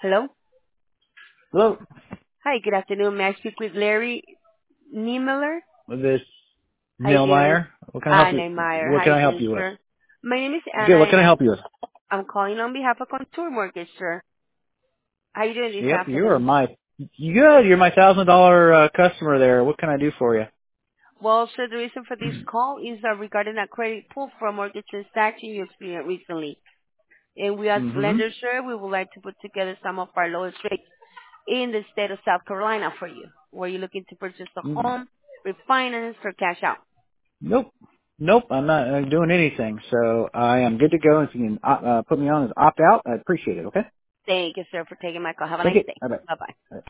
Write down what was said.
Hello? Hello, Hi, good afternoon. May I speak with Larry Niemiller? this How you doing? Neilmeyer. What can I help you? Neymar. What How can you I help doing, you with? sir? My name is Good. Anna, What can and I help you with? I'm calling on behalf of Contour Mortgage, sir. How you doing this Yep, you are afternoon? my good. You're my $1,000 customer there. What can I do for you? Well, sir, the reason for this call is regarding a credit pull for a mortgage transaction you experienced recently. And we as Mm-hmm. lenders, sir, we would like to put together some of our lowest rates in the state of South Carolina for you. Were you looking to purchase a home, refinance, or cash out? Nope. Nope. I'm not doing anything. So I am good to go. If you can put me on as opt out, I appreciate it. Okay. Thank you, sir, for taking my call. Have a Thank nice you. day. Bye Bye-bye. bye.